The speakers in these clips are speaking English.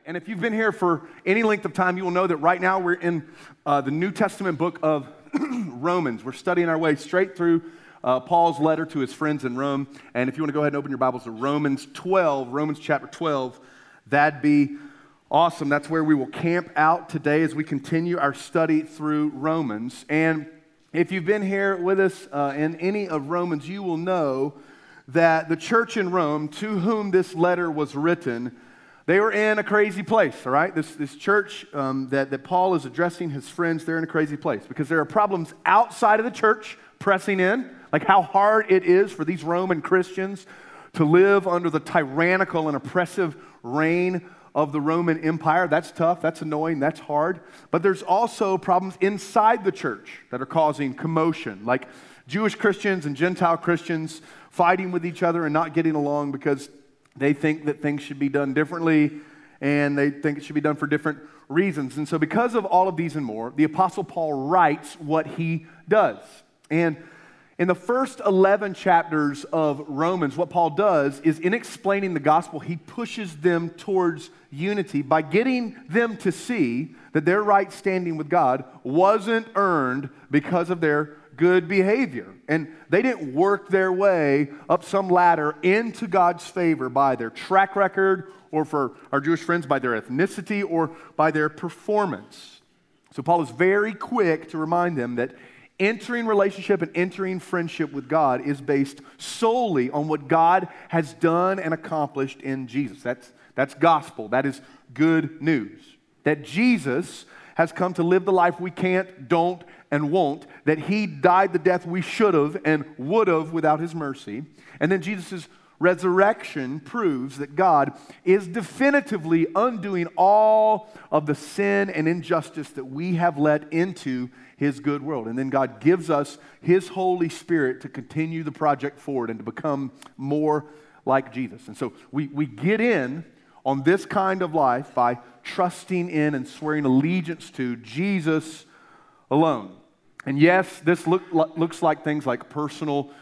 And if you've been here for any length of time, you will know that right now we're in the New Testament book of Romans. We're studying our way straight through Paul's letter to his friends in Rome. And if you want to go ahead and open your Bibles to Romans chapter 12, that'd be awesome. That's where we will camp out today as we continue our study through Romans. And if you've been here with us in any of Romans, you will know that the church in Rome, to whom this letter was written, they were in a crazy place, all right? This church that Paul is addressing his friends, they're in a crazy place because there are problems outside of the church pressing in, like how hard it is for these Roman Christians to live under the tyrannical and oppressive reign of the Roman Empire. That's tough, that's annoying, that's hard. But there's also problems inside the church that are causing commotion, like Jewish Christians and Gentile Christians fighting with each other and not getting along because they think that things should be done differently, and they think it should be done for different reasons. And so because of all of these and more, the Apostle Paul writes what he does. And in the first 11 chapters of Romans, what Paul does is, in explaining the gospel, he pushes them towards unity by getting them to see that their right standing with God wasn't earned because of their good behavior. And they didn't work their way up some ladder into God's favor by their track record, or for our Jewish friends, by their ethnicity or by their performance. So Paul is very quick to remind them that entering relationship and entering friendship with God is based solely on what God has done and accomplished in Jesus. That's gospel. That is good news. That Jesus has come to live the life we can't, don't, and won't, that he died the death we should have and would have without his mercy. And then Jesus' resurrection proves that God is definitively undoing all of the sin and injustice that we have let into his good world. And then God gives us his Holy Spirit to continue the project forward and to become more like Jesus. And so we get in on this kind of life by trusting in and swearing allegiance to Jesus alone. And yes, this looks like things like personal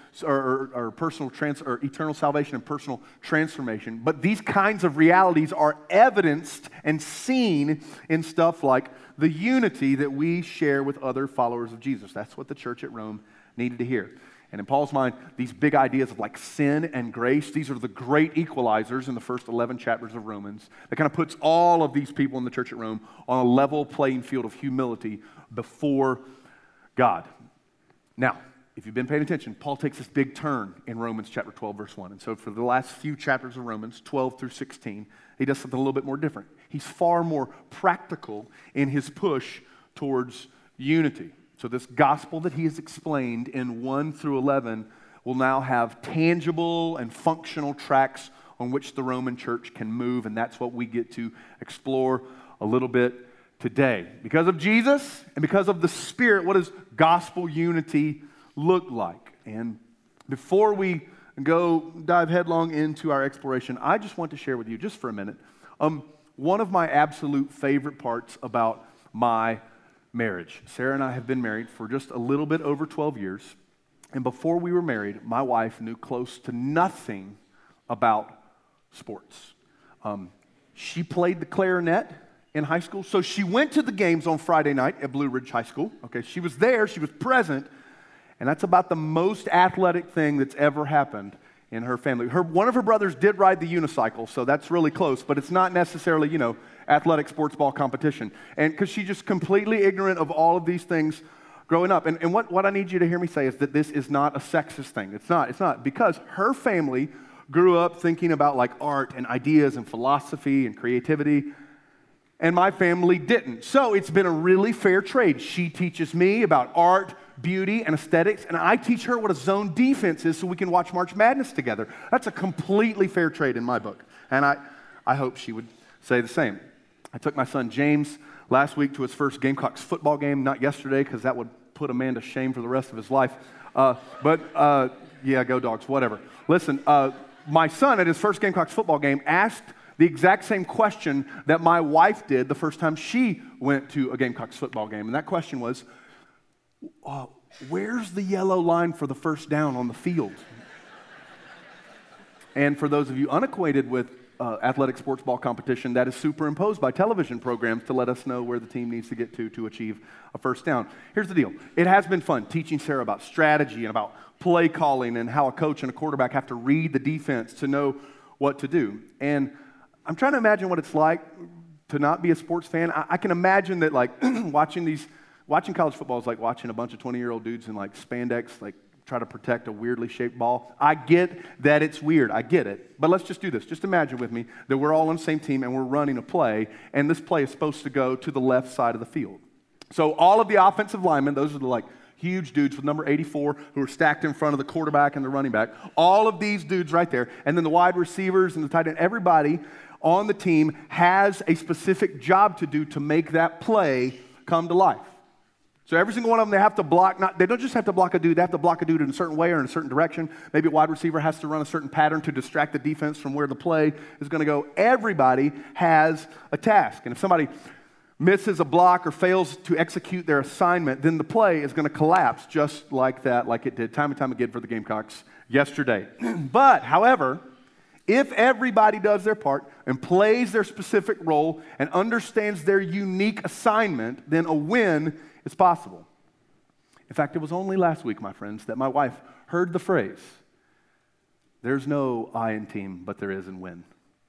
or eternal salvation and personal transformation. But these kinds of realities are evidenced and seen in stuff like the unity that we share with other followers of Jesus. That's what the church at Rome needed to hear. And in Paul's mind, these big ideas of like sin and grace, these are the great equalizers in the first 11 chapters of Romans that kind of puts all of these people in the church at Rome on a level playing field of humility before God. Now, if you've been paying attention, Paul takes this big turn in Romans chapter 12, verse 1. And so for the last few chapters of Romans, 12 through 16, he does something a little bit more different. He's far more practical in his push towards unity. So this gospel that he has explained in 1 through 11 will now have tangible and functional tracks on which the Roman church can move, and that's what we get to explore a little bit today. Because of Jesus and because of the Spirit, what does gospel unity look like? And before we go dive headlong into our exploration, I just want to share with you, just for a minute, one of my absolute favorite parts about my marriage. Sarah and I have been married for just a little bit over 12 years. And before we were married, my wife knew close to nothing about sports. She played the clarinet in high school, so she went to the games on Friday night at Blue Ridge High School. Okay, she was there, she was present, and that's about the most athletic thing that's ever happened in her family. One of her brothers did ride the unicycle, so that's really close, but it's not necessarily, athletic sports ball competition. And because she's just completely ignorant of all of these things growing up. And what I need you to hear me say is that this is not a sexist thing. It's not. Because her family grew up thinking about like art and ideas and philosophy and creativity, and my family didn't. So it's been a really fair trade. She teaches me about art, beauty, and aesthetics, and I teach her what a zone defense is so we can watch March Madness together. That's a completely fair trade in my book, and I hope she would say the same. I took my son James last week to his first Gamecocks football game, not yesterday, because that would put a man to shame for the rest of his life. Yeah, go Dogs, whatever. Listen, my son at his first Gamecocks football game asked the exact same question that my wife did the first time she went to a Gamecocks football game. And that question was, where's the yellow line for the first down on the field? And for those of you unacquainted with athletic sports ball competition that is superimposed by television programs to let us know where the team needs to get to achieve a first down. Here's the deal. It has been fun teaching Sarah about strategy and about play calling and how a coach and a quarterback have to read the defense to know what to do. And I'm trying to imagine what it's like to not be a sports fan. I can imagine that, like, watching college football is like watching a bunch of 20-year-old dudes in, like, spandex, like, try to protect a weirdly shaped ball. I get that it's weird. I get it. But let's just do this. Just imagine with me that we're all on the same team and we're running a play, and this play is supposed to go to the left side of the field. So all of the offensive linemen, those are the, like, huge dudes with number 84 who are stacked in front of the quarterback and the running back. All of these dudes right there. And then the wide receivers and the tight end. Everybody on the team has a specific job to do to make that play come to life. So every single one of them, they have to block. They don't just have to block a dude. They have to block a dude in a certain way or in a certain direction. Maybe a wide receiver has to run a certain pattern to distract the defense from where the play is going to go. Everybody has a task. And if somebody misses a block or fails to execute their assignment, then the play is going to collapse just like that, like it did time and time again for the Gamecocks yesterday. But, however, if everybody does their part and plays their specific role and understands their unique assignment, then a win is possible. In fact, it was only last week, my friends, that my wife heard the phrase, "There's no I in team, but there is in win."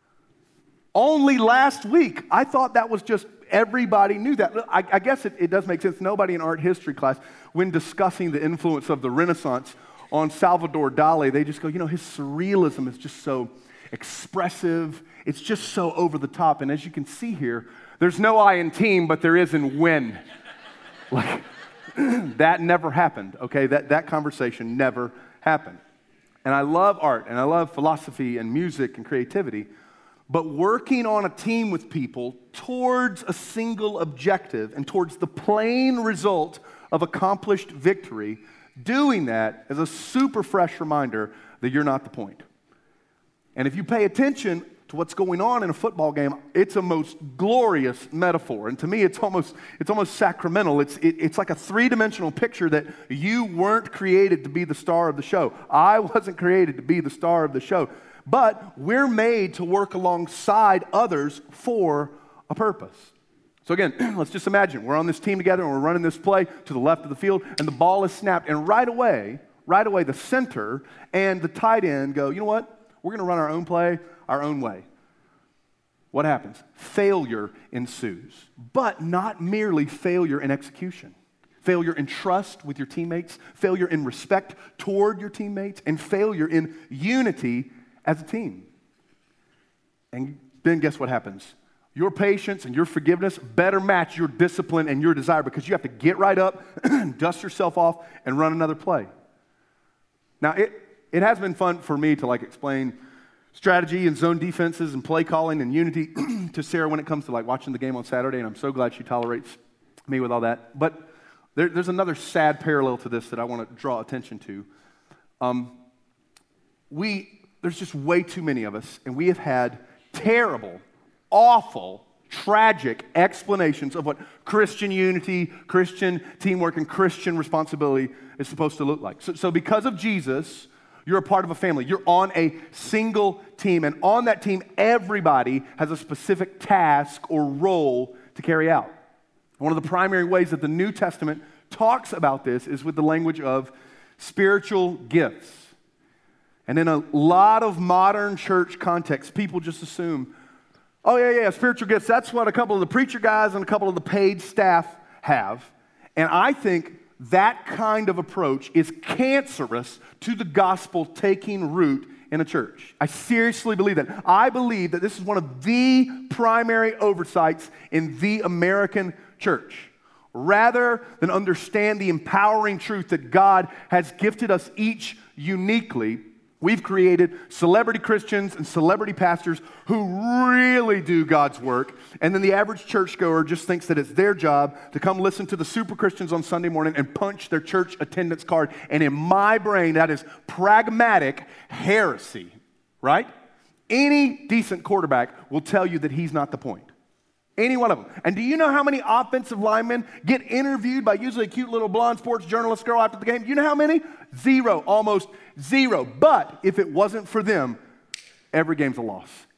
Only last week. I thought that was just everybody knew that. I guess it does make sense. Nobody in art history class, when discussing the influence of the Renaissance on Salvador Dali, they just go, his surrealism is just so expressive. It's just so over the top. And as you can see here, there's no I in team, but there is in win. Like, that never happened, okay? That conversation never happened. And I love art, and I love philosophy and music and creativity, but working on a team with people towards a single objective and towards the plain result of accomplished victory, doing that is a super fresh reminder that you're not the point. And if you pay attention to what's going on in a football game, it's a most glorious metaphor. And to me, it's almost sacramental. It's like a three-dimensional picture that you weren't created to be the star of the show. I wasn't created to be the star of the show. But we're made to work alongside others for a purpose. So again, let's just imagine we're on this team together and we're running this play to the left of the field and the ball is snapped. And right away, the center and the tight end go, you know what? We're going to run our own play our own way. What happens? Failure ensues. But not merely failure in execution. Failure in trust with your teammates, failure in respect toward your teammates, and failure in unity as a team. And then guess what happens? Your patience and your forgiveness better match your discipline and your desire, because you have to get right up, dust yourself off, and run another play. Now, it has been fun for me to explain strategy and zone defenses and play calling and unity to Sarah when it comes to watching the game on Saturday, and I'm so glad she tolerates me with all that. But there's another sad parallel to this that I want to draw attention to. There's just way too many of us, and we have had terrible, awful, tragic explanations of what Christian unity, Christian teamwork, and Christian responsibility is supposed to look like. So because of Jesus, you're a part of a family. You're on a single team, and on that team, everybody has a specific task or role to carry out. One of the primary ways that the New Testament talks about this is with the language of spiritual gifts. And in a lot of modern church contexts, people just assume, oh, yeah, spiritual gifts, that's what a couple of the preacher guys and a couple of the paid staff have. And I think that kind of approach is cancerous to the gospel taking root in a church. I seriously believe that. I believe that this is one of the primary oversights in the American church. Rather than understand the empowering truth that God has gifted us each uniquely, we've created celebrity Christians and celebrity pastors who really do God's work, and then the average churchgoer just thinks that it's their job to come listen to the super Christians on Sunday morning and punch their church attendance card. And in my brain, that is pragmatic heresy, right? Any decent quarterback will tell you that he's not the point. Any one of them. And do you know how many offensive linemen get interviewed by usually a cute little blonde sports journalist girl after the game? You know how many? Zero, almost zero. But if it wasn't for them, every game's a loss.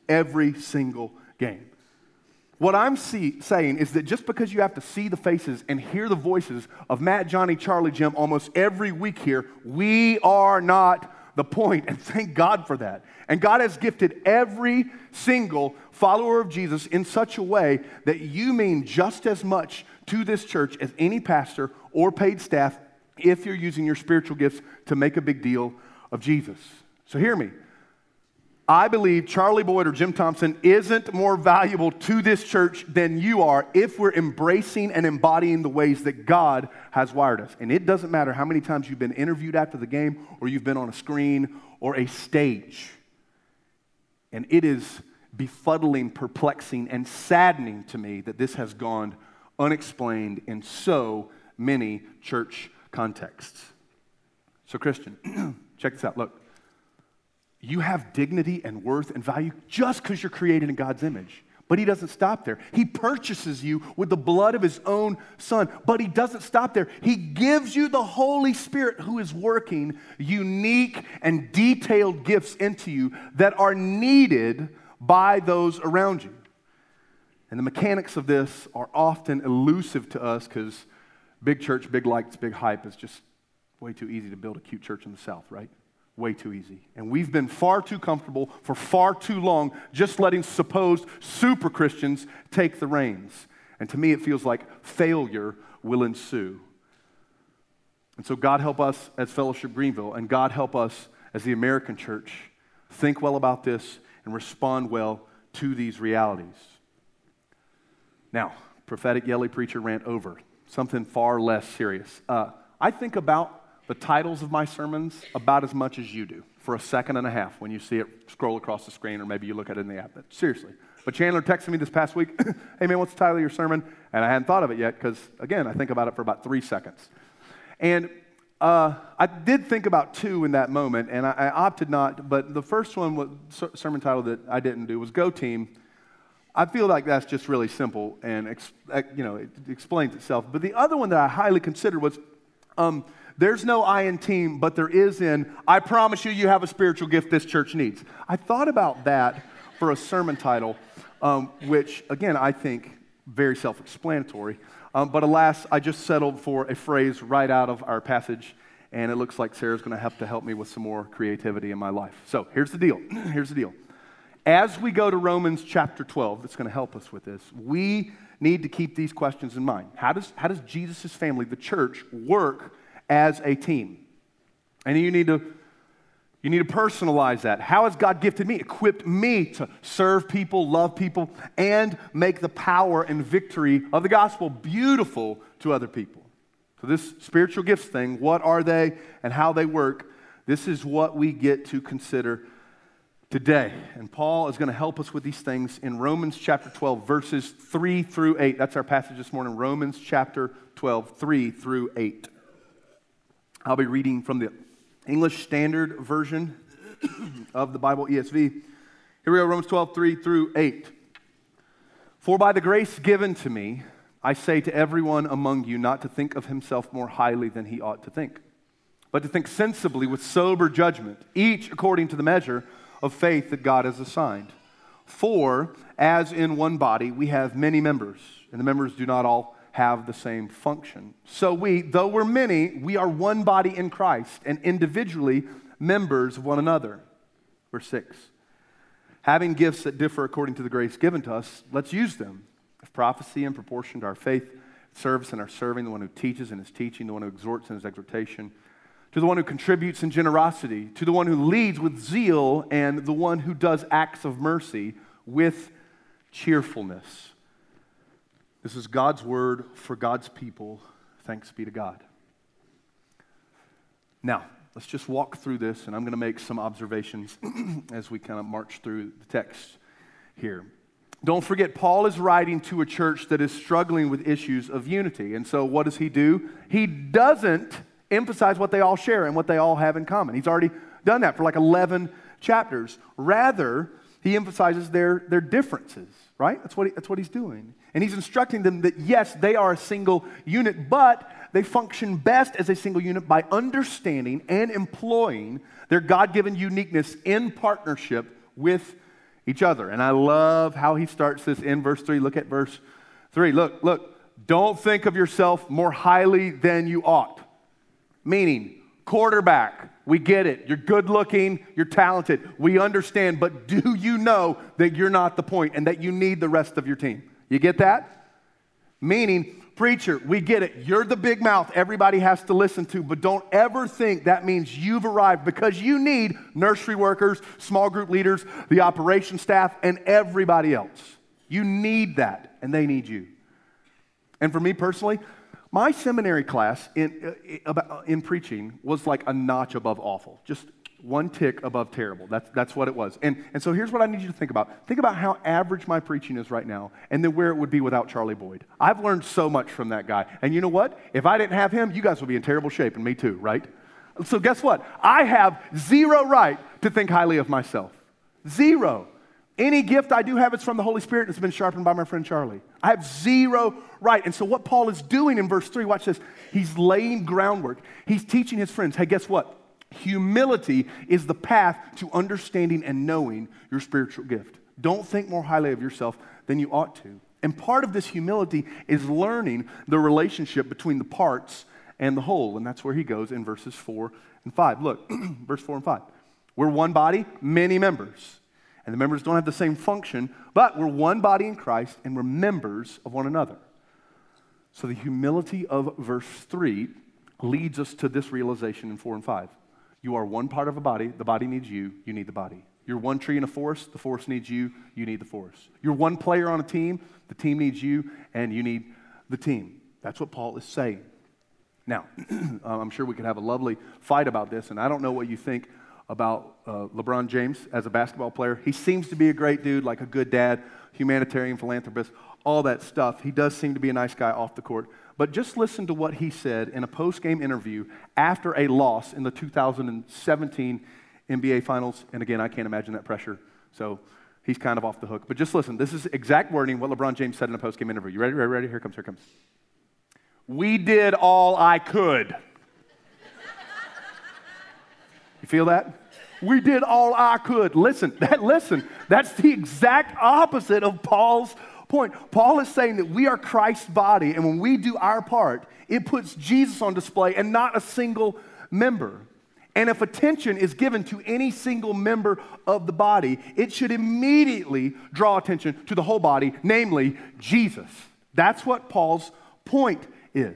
Every single game. What I'm saying is that just because you have to see the faces and hear the voices of Matt, Johnny, Charlie, Jim almost every week here, we are not the point, and thank God for that. And God has gifted every single follower of Jesus in such a way that you mean just as much to this church as any pastor or paid staff if you're using your spiritual gifts to make a big deal of Jesus. So hear me. I believe Charlie Boyd or Jim Thompson isn't more valuable to this church than you are if we're embracing and embodying the ways that God has wired us. And it doesn't matter how many times you've been interviewed after the game or you've been on a screen or a stage. And it is befuddling, perplexing, and saddening to me that this has gone unexplained in so many church contexts. So Christian, check this out. Look. You have dignity and worth and value just because you're created in God's image. But he doesn't stop there. He purchases you with the blood of his own son. But he doesn't stop there. He gives you the Holy Spirit who is working unique and detailed gifts into you that are needed by those around you. And the mechanics of this are often elusive to us because big church, big lights, big hype is just way too easy to build a cute church in the South, right? Way too easy. And we've been far too comfortable for far too long just letting supposed super Christians take the reins. And to me, it feels like failure will ensue. And so God help us as Fellowship Greenville, and God help us as the American church think well about this and respond well to these realities. Now, prophetic yelly preacher rant over. Something far less serious. I think about the titles of my sermons about as much as you do for a second and a half when you see it scroll across the screen or maybe you look at it in the app. But seriously. But Chandler texted me this past week, hey man, what's the title of your sermon? And I hadn't thought of it yet because, again, I think about it for about 3 seconds. And I did think about 2 in that moment, and I opted not, but the first one, was sermon title that I didn't do was Go Team. I feel like that's just really simple and it explains itself. But the other one that I highly considered was there's no I in team, but there is in, I promise you have a spiritual gift this church needs. I thought about that for a sermon title, which, again, I think very self-explanatory. But alas, I just settled for a phrase right out of our passage, and it looks like Sarah's going to have to help me with some more creativity in my life. So here's the deal. Here's the deal. As we go to Romans chapter 12, that's going to help us with this, we need to keep these questions in mind. How does Jesus' family, the church, work as a team? And you need to personalize that. How has God gifted me, equipped me to serve people, love people, and make the power and victory of the gospel beautiful to other people? So this spiritual gifts thing, what are they and how they work, this is what we get to consider today. And Paul is going to help us with these things in Romans chapter 12, verses 3 through 8. That's our passage this morning, Romans chapter 12, 3 through 8. I'll be reading from the English Standard Version of the Bible, ESV. Here we go, Romans 12, 3 through 8. For by the grace given to me, I say to everyone among you not to think of himself more highly than he ought to think, but to think sensibly with sober judgment, each according to the measure of faith that God has assigned. For, as in one body, we have many members, and the members do not all have the same function. So we, though we're many, we are one body in Christ, and individually members of one another. Verse 6. Having gifts that differ according to the grace given to us, let's use them. If prophecy in proportion to our faith, service in our serving, the one who teaches in his teaching, the one who exhorts in his exhortation, to the one who contributes in generosity, to the one who leads with zeal, and the one who does acts of mercy with cheerfulness. This is God's word for God's people. Thanks be to God. Now, let's just walk through this, and I'm going to make some observations as we kind of march through the text here. Don't forget, Paul is writing to a church that is struggling with issues of unity. And so what does he do? He doesn't emphasize what they all share and what they all have in common. He's already done that for like 11 chapters. Rather, he emphasizes their differences, right? That's what he's doing. And he's instructing them that, yes, they are a single unit, but they function best as a single unit by understanding and employing their God-given uniqueness in partnership with each other. And I love how he starts this in verse 3. Look at verse 3. Look. Don't think of yourself more highly than you ought. Meaning, quarterback, we get it. You're good looking, you're talented. We understand, but do you know that you're not the point and that you need the rest of your team? You get that? Meaning, preacher, we get it. You're the big mouth everybody has to listen to, but don't ever think that means you've arrived, because you need nursery workers, small group leaders, the operation staff, and everybody else. You need that, and they need you. And for me personally, my seminary class in preaching was like a notch above awful, just one tick above terrible. That's what it was. And so here's what I need you to think about. Think about how average my preaching is right now, and then where it would be without Charlie Boyd. I've learned so much from that guy. And you know what? If I didn't have him, you guys would be in terrible shape, and me too, right? So guess what? I have zero right to think highly of myself. Zero. Any gift I do have, it's from the Holy Spirit, and it's been sharpened by my friend Charlie. I have zero right. And so what Paul is doing in verse 3, watch this. He's laying groundwork. He's teaching his friends, hey, guess what? Humility is the path to understanding and knowing your spiritual gift. Don't think more highly of yourself than you ought to. And part of this humility is learning the relationship between the parts and the whole. And that's where he goes in verses 4 and 5. Look, verse 4 and 5. We're one body, many members. And the members don't have the same function, but we're one body in Christ, and we're members of one another. So the humility of verse 3 leads us to this realization in 4 and 5. You are one part of a body. The body needs you. You need the body. You're one tree in a forest. The forest needs you. You need the forest. You're one player on a team. The team needs you, and you need the team. That's what Paul is saying. Now, I'm sure we could have a lovely fight about this, and I don't know what you think about LeBron James as a basketball player. He seems to be a great dude, like a good dad, humanitarian, philanthropist, all that stuff. He does seem to be a nice guy off the court. But just listen to what he said in a post-game interview after a loss in the 2017 NBA Finals. And again, I can't imagine that pressure, so he's kind of off the hook. But just listen. This is exact wording what LeBron James said in a post-game interview. You ready? Ready? Here it comes. We did all I could. You feel that? We did all I could. Listen, that's the exact opposite of Paul's point. Paul is saying that we are Christ's body, and when we do our part, it puts Jesus on display and not a single member. And if attention is given to any single member of the body, it should immediately draw attention to the whole body, namely Jesus. That's what Paul's point is.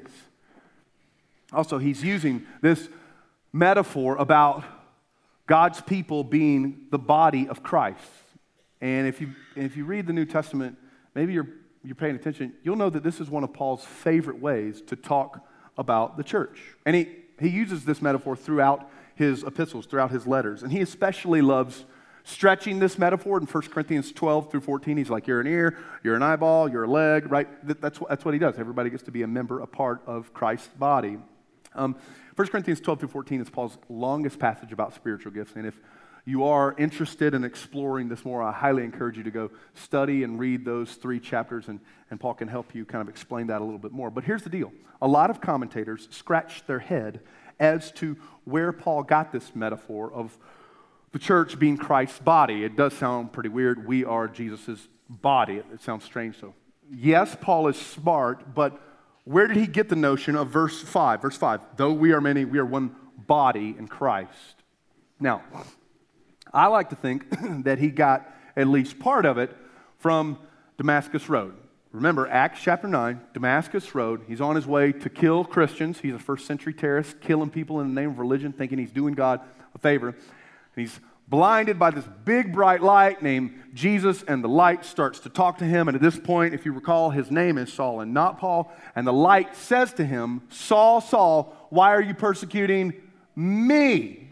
Also, he's using this metaphor about God's people being the body of Christ. And if you read the New Testament, maybe you're paying attention, you'll know that this is one of Paul's favorite ways to talk about the church. And he uses this metaphor throughout his epistles, throughout his letters. And he especially loves stretching this metaphor in 1 Corinthians 12 through 14. He's like, you're an ear, you're an eyeball, you're a leg, right? That's what he does. Everybody gets to be a member, a part of Christ's body. 1 Corinthians 12 through 14 is Paul's longest passage about spiritual gifts. And if you are interested in exploring this more, I highly encourage you to go study and read those 3 chapters, and Paul can help you kind of explain that a little bit more. But here's the deal. A lot of commentators scratch their head as to where Paul got this metaphor of the church being Christ's body. It does sound pretty weird. We are Jesus' body. It sounds strange. So yes, Paul is smart, but where did he get the notion of verse 5? Verse 5, though we are many, we are one body in Christ. Now, I like to think that he got at least part of it from Damascus Road. Remember, Acts chapter 9, Damascus Road. He's on his way to kill Christians. He's a first century terrorist, killing people in the name of religion, thinking he's doing God a favor. And he's blinded by this big bright light named Jesus, and the light starts to talk to him. And at this point, if you recall, his name is Saul and not Paul. And the light says to him, Saul, Saul, why are you persecuting me?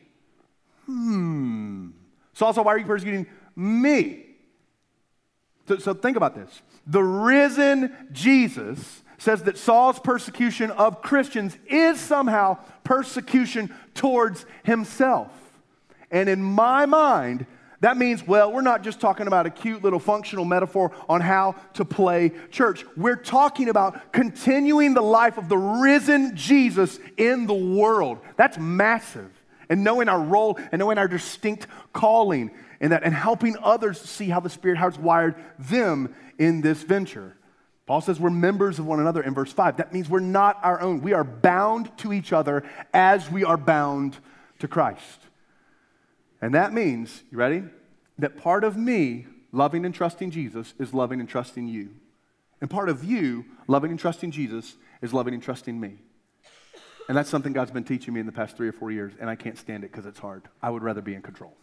Saul, Saul, why are you persecuting me? So think about this. The risen Jesus says that Saul's persecution of Christians is somehow persecution towards himself. And in my mind, that means, well, we're not just talking about a cute little functional metaphor on how to play church. We're talking about continuing the life of the risen Jesus in the world. That's massive. And knowing our role and knowing our distinct calling. in that and helping others see how the Spirit has wired them in this venture. Paul says we're members of one another in verse 5. That means we're not our own. We are bound to each other as we are bound to Christ. And that means, you ready? That part of me loving and trusting Jesus is loving and trusting you. And part of you loving and trusting Jesus is loving and trusting me. And that's something God's been teaching me in the past 3 or 4 years, and I can't stand it because it's hard. I would rather be in control.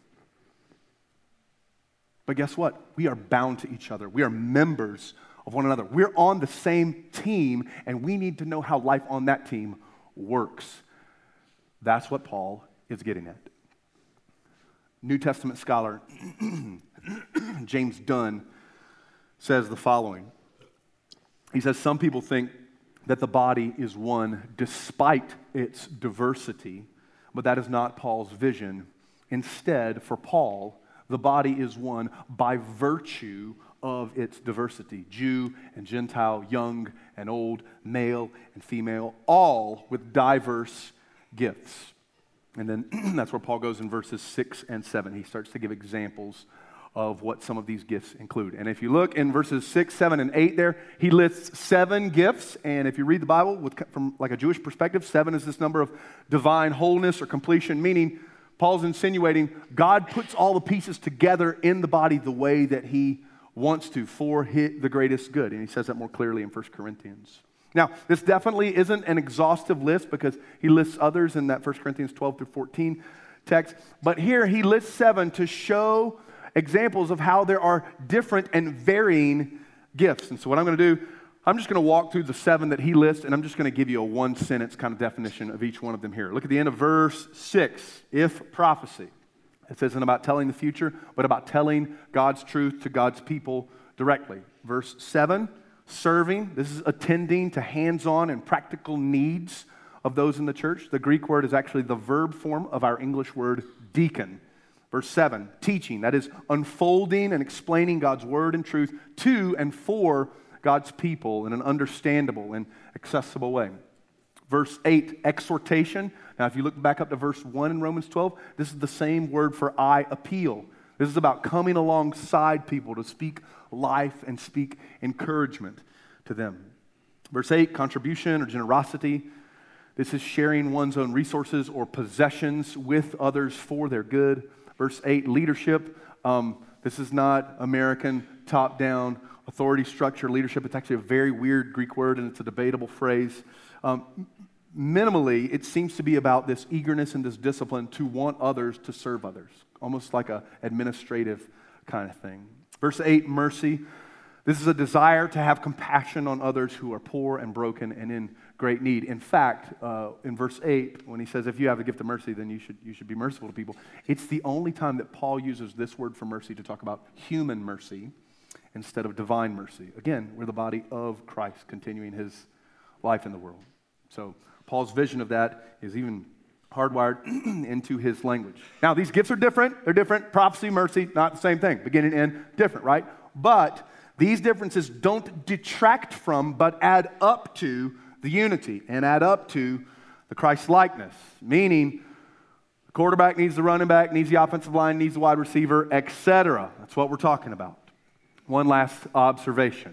But guess what? We are bound to each other. We are members of one another. We're on the same team, and we need to know how life on that team works. That's what Paul is getting at. New Testament scholar James Dunn says the following. He says, some people think that the body is one despite its diversity, but that is not Paul's vision. Instead, for Paul, the body is one by virtue of its diversity. Jew and Gentile, young and old, male and female, all with diverse gifts. And then that's where Paul goes in verses 6 and 7. He starts to give examples of what some of these gifts include. And if you look in verses 6, 7, and 8 there, he lists 7 gifts. And if you read the Bible from like a Jewish perspective, 7 is this number of divine wholeness or completion, meaning Paul's insinuating God puts all the pieces together in the body the way that he wants to for the greatest good. And he says that more clearly in 1 Corinthians. Now, this definitely isn't an exhaustive list because he lists others in that 1 Corinthians 12 through 14 text. But here he lists 7 to show examples of how there are different and varying gifts. And so what I'm going to do, I'm just going to walk through the 7 that he lists, and I'm just going to give you a one-sentence kind of definition of each one of them here. Look at the end of verse 6. If prophecy. It isn't about telling the future, but about telling God's truth to God's people directly. Verse 7. Serving, this is attending to hands-on and practical needs of those in the church. The Greek word is actually the verb form of our English word deacon. Verse 7, teaching, that is unfolding and explaining God's word and truth to and for God's people in an understandable and accessible way. Verse 8, exhortation. Now, if you look back up to verse 1 in Romans 12, this is the same word for I appeal. This is about coming alongside people to speak life and speak encouragement to them. Verse 8, contribution or generosity. This is sharing one's own resources or possessions with others for their good. Verse 8, leadership. This is not American top-down authority structure leadership. It's actually a very weird Greek word, and it's a debatable phrase. Minimally, it seems to be about this eagerness and this discipline to want others to serve others, almost like an administrative kind of thing. Verse 8, mercy. This is a desire to have compassion on others who are poor and broken and in great need. In fact, in verse 8, when he says, if you have the gift of mercy, then you should be merciful to people, it's the only time that Paul uses this word for mercy to talk about human mercy instead of divine mercy. Again, we're the body of Christ, continuing his life in the world. So Paul's vision of that is even hardwired into his language. Now, these gifts are different. They're different. Prophecy, mercy, not the same thing. Beginning and end, different, right? But these differences don't detract from, but add up to the unity and add up to the Christ-likeness. Meaning, the quarterback needs the running back, needs the offensive line, needs the wide receiver, etc. That's what we're talking about. One last observation.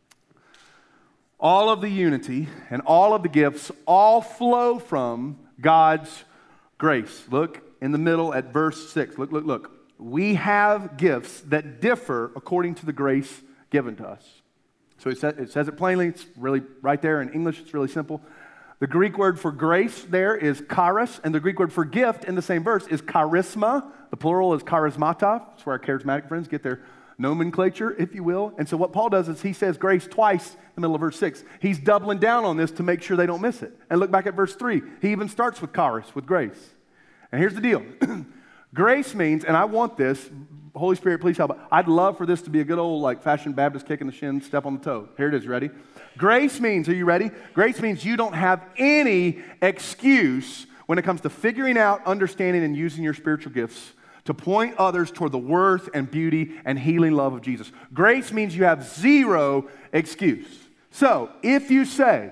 All of the unity and all of the gifts all flow from God's grace. Look in the middle at verse 6. Look. We have gifts that differ according to the grace given to us. So it says it plainly. It's really right there in English. It's really simple. The Greek word for grace there is charis, and the Greek word for gift in the same verse is charisma. The plural is charismata. That's where our charismatic friends get their nomenclature, if you will. And so what Paul does is he says grace twice in the middle of verse 6. He's doubling down on this to make sure they don't miss it. And look back at verse 3. He even starts with charis, with grace. And here's the deal. Grace means, and I want this, Holy Spirit, please help. I'd love for this to be a good old like fashioned Baptist kick in the shin, step on the toe. Here it is, ready? Grace means, are you ready? Grace means you don't have any excuse when it comes to figuring out, understanding, and using your spiritual gifts to point others toward the worth and beauty and healing love of Jesus. Grace means you have zero excuse. So, if you say,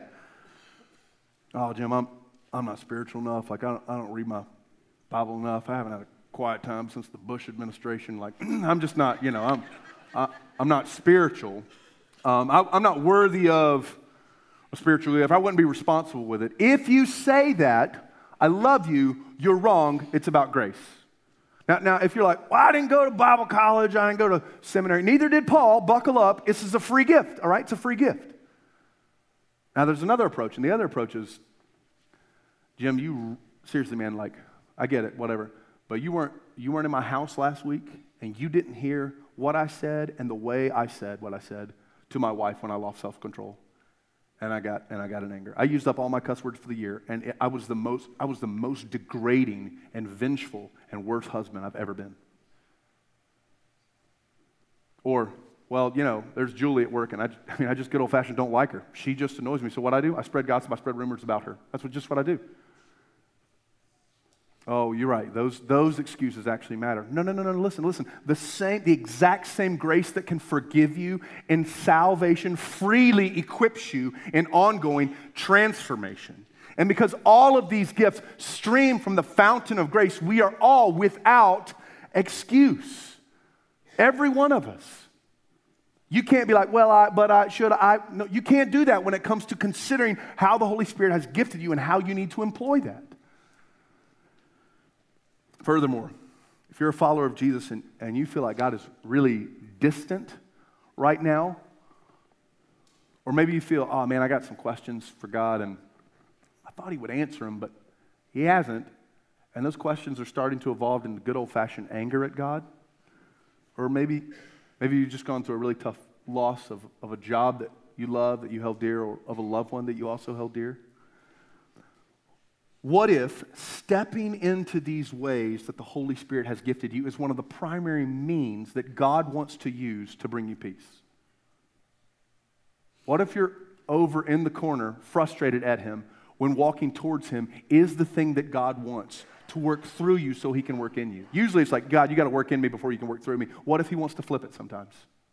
oh, Jim, I'm not spiritual enough, like I don't read my Bible enough, I haven't had a quiet time since the Bush administration. Like, I'm just not, I'm not spiritual. I'm not worthy of a spiritual gift. I wouldn't be responsible with it. If you say that, I love you, you're wrong. It's about grace. Now, if you're like, well, I didn't go to Bible college, I didn't go to seminary, neither did Paul, buckle up. This is a free gift, all right? It's a free gift. Now, there's another approach, and the other approach is, Jim, you, seriously, man, like, I get it, whatever, but you weren't in my house last week, and you didn't hear what I said and the way I said what I said to my wife when I lost self-control, and I got in anger. I used up all my cuss words for the year, and I was the most degrading and vengeful and worst husband I've ever been. Or, well, there's Julie at work, and I just good old-fashioned don't like her. She just annoys me. So what I do? I spread gossip. I spread rumors about her. That's just what I do. Oh, you're right. Those excuses actually matter. No. Listen. The exact same grace that can forgive you in salvation freely equips you in ongoing transformation. And because all of these gifts stream from the fountain of grace, we are all without excuse. Every one of us. You can't be like, well, should I? No, you can't do that when it comes to considering how the Holy Spirit has gifted you and how you need to employ that. Furthermore, if you're a follower of Jesus and you feel like God is really distant right now, or maybe you feel, oh man, I got some questions for God and I thought he would answer them, but he hasn't, and those questions are starting to evolve into good old-fashioned anger at God, or maybe you've just gone through a really tough loss of a job that you love, that you held dear, or of a loved one that you also held dear. What if stepping into these ways that the Holy Spirit has gifted you is one of the primary means that God wants to use to bring you peace? What if you're over in the corner, frustrated at him, when walking towards him is the thing that God wants to work through you so he can work in you? Usually it's like, God, you got to work in me before you can work through me. What if he wants to flip it sometimes?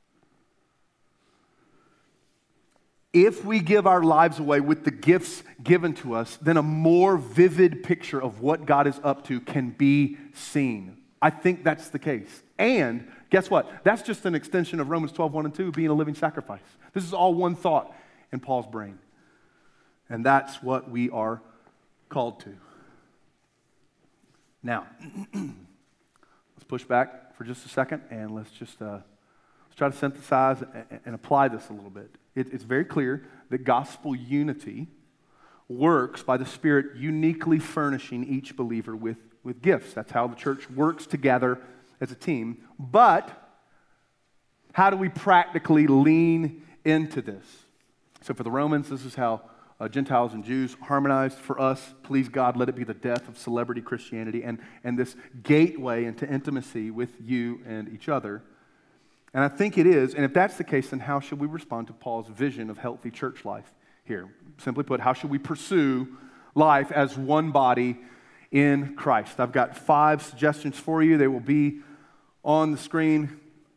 If we give our lives away with the gifts given to us, then a more vivid picture of what God is up to can be seen. I think that's the case. And guess what? That's just an extension of Romans 12:1-2, being a living sacrifice. This is all one thought in Paul's brain. And that's what we are called to. Now, let's push back for just a second and let's try to synthesize and apply this a little bit. It's very clear that gospel unity works by the Spirit uniquely furnishing each believer with gifts. That's how the church works together as a team. But how do we practically lean into this? So for the Romans, this is how Gentiles and Jews harmonized. For us, please God, let it be the death of celebrity Christianity and this gateway into intimacy with you and each other. And I think it is, and if that's the case, then how should we respond to Paul's vision of healthy church life here? Simply put, how should we pursue life as one body in Christ? I've got 5 suggestions for you. They will be on the screen.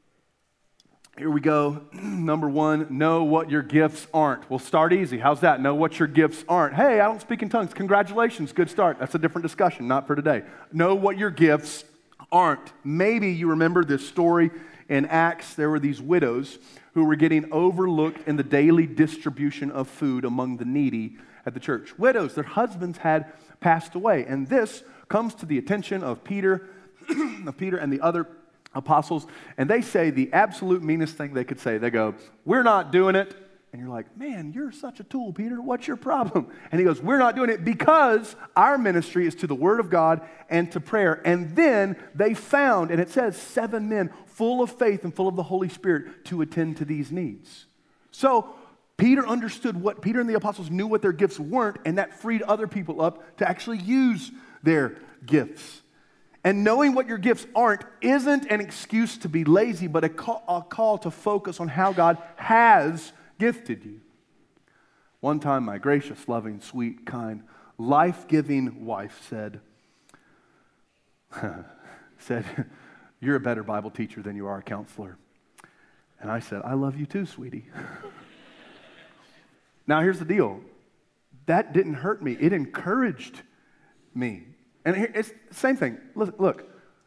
Here we go. Number 1, know what your gifts aren't. We'll start easy. How's that? Know what your gifts aren't. Hey, I don't speak in tongues. Congratulations. Good start. That's a different discussion, not for today. Know what your gifts aren't. Maybe you remember this story in Acts. There were these widows who were getting overlooked in the daily distribution of food among the needy at the church. Widows, their husbands had passed away. And this comes to the attention of Peter and the other apostles, and they say the absolute meanest thing they could say. They go, we're not doing it. And you're like, man, you're such a tool, Peter. What's your problem? And he goes, we're not doing it because our ministry is to the Word of God and to prayer. And then they found, and it says 7 men full of faith and full of the Holy Spirit to attend to these needs. So Peter understood Peter and the apostles knew what their gifts weren't, and that freed other people up to actually use their gifts. And knowing what your gifts aren't isn't an excuse to be lazy, but a call to focus on how God has gifted you. One time, my gracious, loving, sweet, kind, life-giving wife said, you're a better Bible teacher than you are a counselor. And I said, I love you too, sweetie. Now, here's the deal. That didn't hurt me. It encouraged me. And it's the same thing. Look,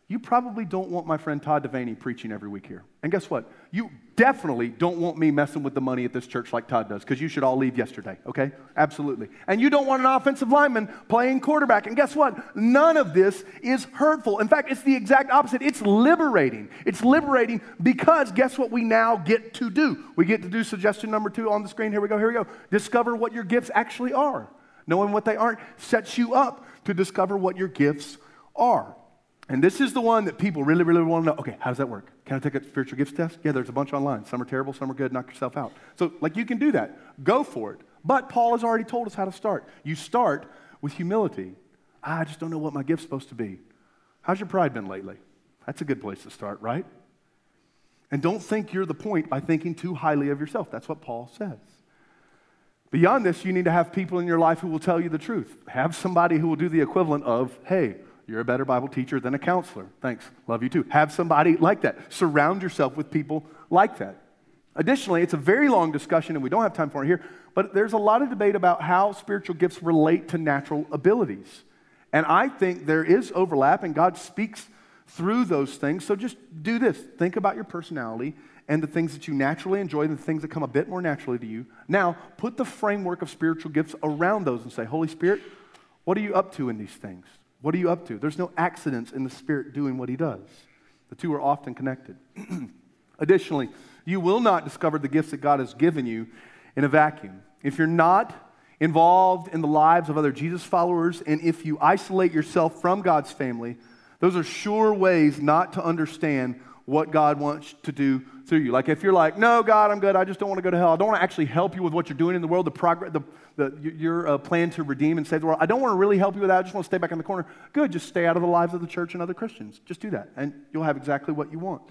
You probably don't want my friend Todd Devaney preaching every week here. And guess what? You definitely don't want me messing with the money at this church like Todd does, because you should all leave yesterday, okay? Absolutely. And you don't want an offensive lineman playing quarterback. And guess what? None of this is hurtful. In fact, it's the exact opposite. It's liberating. It's liberating because guess what we now get to do? We get to do suggestion number 2 on the screen. Here we go. Discover what your gifts actually are. Knowing what they aren't sets you up to discover what your gifts are. And this is the one that people really, really want to know. Okay, how does that work? Can I take a spiritual gifts test? Yeah, there's a bunch online. Some are terrible, some are good. Knock yourself out. So, you can do that. Go for it. But Paul has already told us how to start. You start with humility. I just don't know what my gift's supposed to be. How's your pride been lately? That's a good place to start, right? And don't think you're the point by thinking too highly of yourself. That's what Paul says. Beyond this, you need to have people in your life who will tell you the truth. Have somebody who will do the equivalent of, hey, you're a better Bible teacher than a counselor. Thanks. Love you too. Have somebody like that. Surround yourself with people like that. Additionally, it's a very long discussion, and we don't have time for it here, but there's a lot of debate about how spiritual gifts relate to natural abilities. And I think there is overlap, and God speaks through those things. So just do this. Think about your personality and the things that you naturally enjoy and the things that come a bit more naturally to you. Now, put the framework of spiritual gifts around those and say, Holy Spirit, what are you up to in these things? What are you up to? There's no accidents in the Spirit doing what He does. The two are often connected. Additionally, you will not discover the gifts that God has given you in a vacuum. If you're not involved in the lives of other Jesus followers, and if you isolate yourself from God's family, those are sure ways not to understand what God wants to do through you. Like if you're like, no, God, I'm good. I just don't want to go to hell. I don't want to actually help you with what you're doing in the world, your plan to redeem and save the world. I don't want to really help you with that. I just want to stay back in the corner. Good, just stay out of the lives of the church and other Christians. Just do that, and you'll have exactly what you want.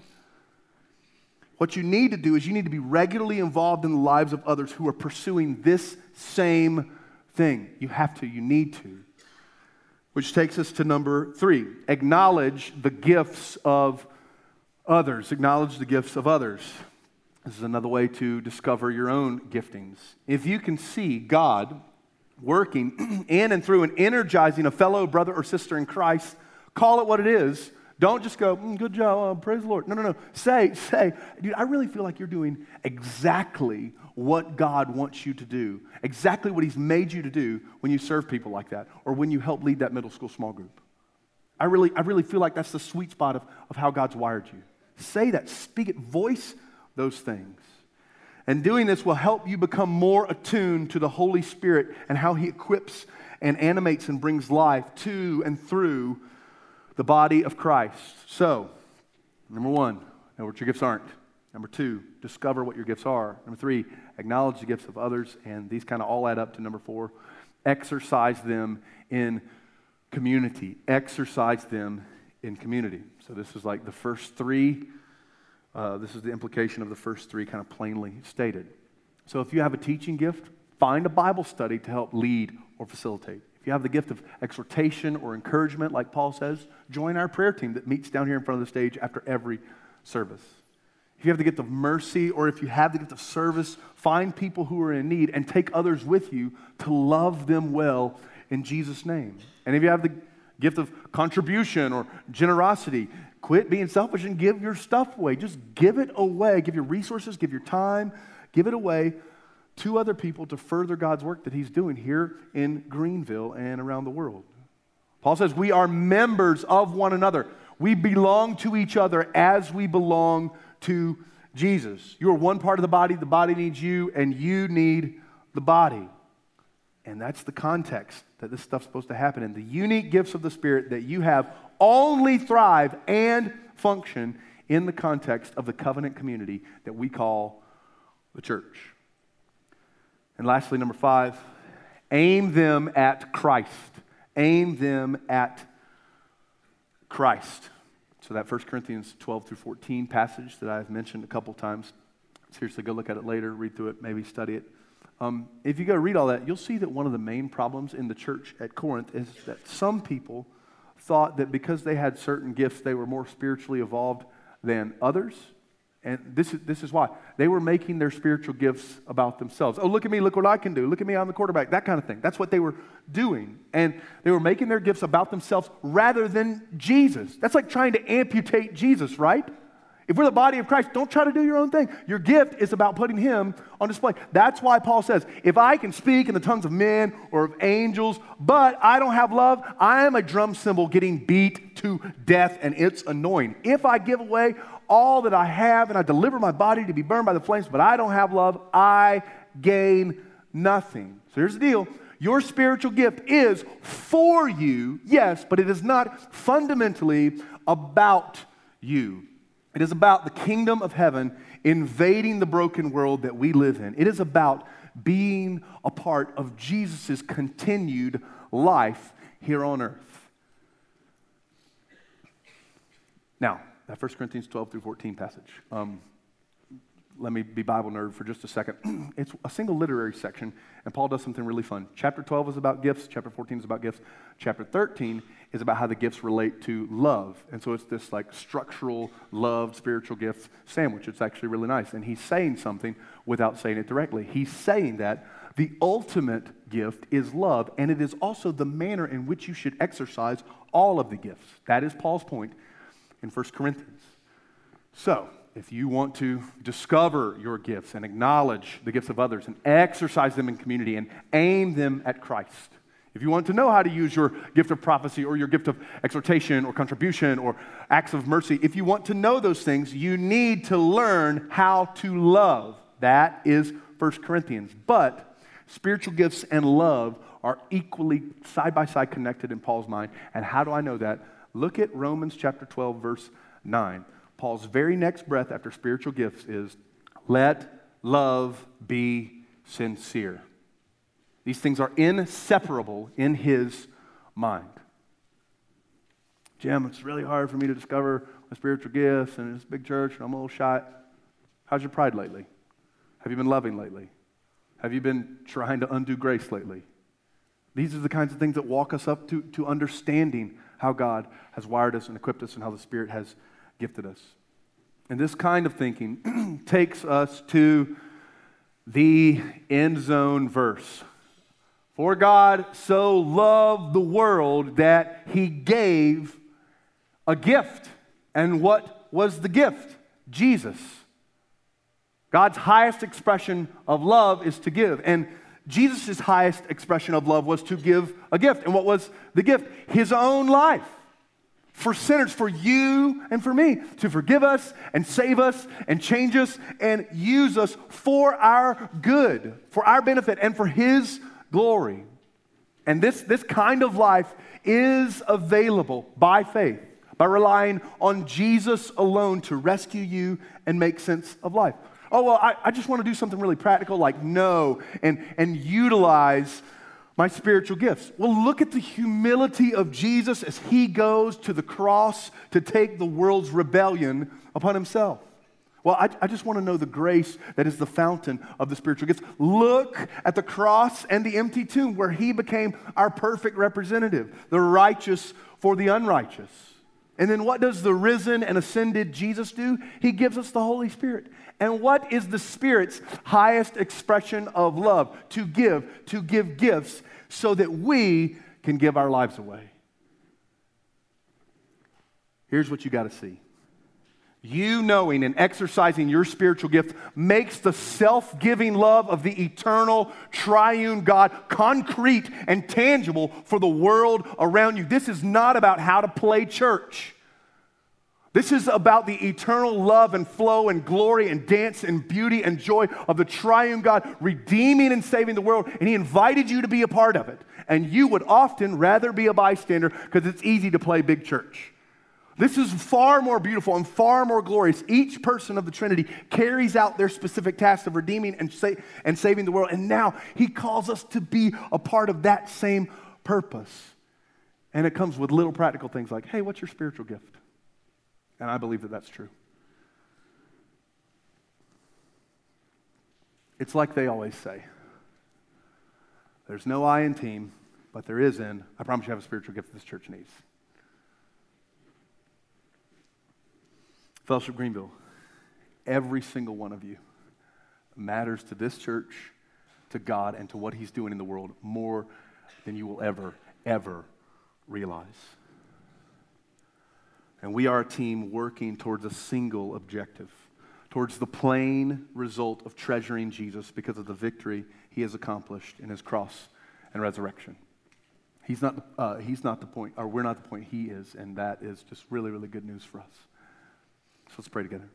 What you need to do is you need to be regularly involved in the lives of others who are pursuing this same thing. You have to. You need to. Which takes us to number 3. Acknowledge the gifts of others. Acknowledge the gifts of others. This is another way to discover your own giftings. If you can see God working in and through and energizing a fellow brother or sister in Christ, call it what it is. Don't just go, good job, praise the Lord. No. Say, dude, I really feel like you're doing exactly what God wants you to do, exactly what He's made you to do when you serve people like that, or when you help lead that middle school small group. I really feel like that's the sweet spot of how God's wired you. Say that, speak it, voice those things. And doing this will help you become more attuned to the Holy Spirit and how He equips and animates and brings life to and through the body of Christ. So, number 1, know what your gifts aren't. Number 2, discover what your gifts are. Number 3, acknowledge the gifts of others. And these kind of all add up to number 4, exercise them in community. Exercise them in community. So this is like the first 3. This is the implication of the first 3 kind of plainly stated. So if you have a teaching gift, find a Bible study to help lead or facilitate. If you have the gift of exhortation or encouragement, like Paul says, join our prayer team that meets down here in front of the stage after every service. If you have the gift of mercy, or if you have the gift of service, find people who are in need and take others with you to love them well in Jesus' name. And if you have the gift of contribution or generosity, quit being selfish and give your stuff away. Just give it away. Give your resources, give your time, give it away to other people to further God's work that He's doing here in Greenville and around the world. Paul says we are members of one another. We belong to each other as we belong to Jesus. You are one part of the body needs you, and you need the body. And that's the context that this stuff's supposed to happen in. The unique gifts of the Spirit that you have only thrive and function in the context of the covenant community that we call the church. And lastly, number 5, aim them at Christ. Aim them at Christ. So that 1 Corinthians 12 through 14 passage that I've mentioned a couple times, seriously, go look at it later, read through it, maybe study it. If you go read all that, you'll see that one of the main problems in the church at Corinth is that some people thought that because they had certain gifts, they were more spiritually evolved than others. And this is why. They were making their spiritual gifts about themselves. Oh, look at me, look what I can do. Look at me, I'm the quarterback. That kind of thing. That's what they were doing. And they were making their gifts about themselves rather than Jesus. That's like trying to amputate Jesus, right? If we're the body of Christ, don't try to do your own thing. Your gift is about putting him on display. That's why Paul says, if I can speak in the tongues of men or of angels, but I don't have love, I am a drum cymbal getting beat to death, and it's annoying. If I give away all that I have and I deliver my body to be burned by the flames, but I don't have love, I gain nothing. So here's the deal. Your spiritual gift is for you, yes, but it is not fundamentally about you. It is about the kingdom of heaven invading the broken world that we live in. It is about being a part of Jesus' continued life here on earth. Now, that 1 Corinthians 12 through 14 passage. Let me be Bible nerd for just a second. It's a single literary section, and Paul does something really fun. Chapter 12 is about gifts. Chapter 14 is about gifts. Chapter 13 is about how the gifts relate to love. And so it's this like structural love, spiritual gifts sandwich. It's actually really nice. And he's saying something without saying it directly. He's saying that the ultimate gift is love, and it is also the manner in which you should exercise all of the gifts. That is Paul's point in 1 Corinthians. So, if you want to discover your gifts and acknowledge the gifts of others and exercise them in community and aim them at Christ, if you want to know how to use your gift of prophecy or your gift of exhortation or contribution or acts of mercy, if you want to know those things, you need to learn how to love. That is 1 Corinthians. But spiritual gifts and love are equally side-by-side connected in Paul's mind. And how do I know that? Look at Romans chapter 12, verse 9. Paul's very next breath after spiritual gifts is, let love be sincere. These things are inseparable in his mind. Jim, it's really hard for me to discover my spiritual gifts and this big church, and I'm a little shy. How's your pride lately? Have you been loving lately? Have you been trying to undo grace lately? These are the kinds of things that walk us up to understanding how God has wired us and equipped us and how the Spirit has gifted us. And this kind of thinking takes us to the end zone verse. For God so loved the world that he gave a gift. And what was the gift? Jesus. God's highest expression of love is to give. And Jesus' highest expression of love was to give a gift. And what was the gift? His own life. For sinners, for you and for me, to forgive us and save us and change us and use us for our good, for our benefit and for his glory. And this kind of life is available by faith, by relying on Jesus alone to rescue you and make sense of life. Oh, well, I just want to do something really practical, like know and utilize my spiritual gifts. Well, look at the humility of Jesus as he goes to the cross to take the world's rebellion upon himself. Well, I just want to know the grace that is the fountain of the spiritual gifts. Look at the cross and the empty tomb where he became our perfect representative, the righteous for the unrighteous. And then what does the risen and ascended Jesus do? He gives us the Holy Spirit. And what is the Spirit's highest expression of love? To give gifts so that we can give our lives away. Here's what you got to see. You knowing and exercising your spiritual gift makes the self-giving love of the eternal triune God concrete and tangible for the world around you. This is not about how to play church. This is about the eternal love and flow and glory and dance and beauty and joy of the triune God redeeming and saving the world. And he invited you to be a part of it. And you would often rather be a bystander because it's easy to play big church. This is far more beautiful and far more glorious. Each person of the Trinity carries out their specific task of redeeming and saving the world. And now he calls us to be a part of that same purpose. And it comes with little practical things like, hey, what's your spiritual gift? And I believe that that's true. It's like they always say. There's no I in team, but there is in, I promise you have a spiritual gift that this church needs. Fellowship Greenville, every single one of you matters to this church, to God, and to what he's doing in the world more than you will ever realize. And we are a team working towards a single objective, towards the plain result of treasuring Jesus because of the victory he has accomplished in his cross and resurrection. He's not the point, or we're not the point, he is, and that is just really, really good news for us. So let's pray together.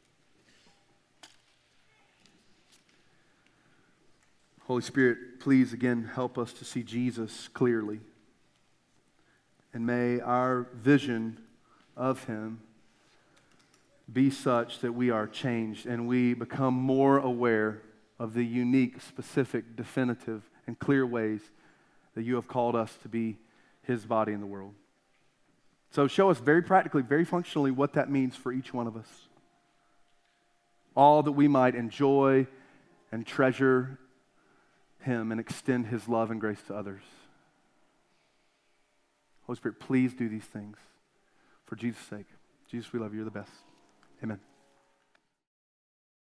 Holy Spirit, please again help us to see Jesus clearly. And may our vision of him be such that we are changed and we become more aware of the unique, specific, definitive, and clear ways that you have called us to be his body in the world. So show us very practically, very functionally what that means for each one of us. All that we might enjoy and treasure him and extend his love and grace to others. Holy Spirit, please do these things for Jesus' sake. Jesus, we love you. You're the best. Amen.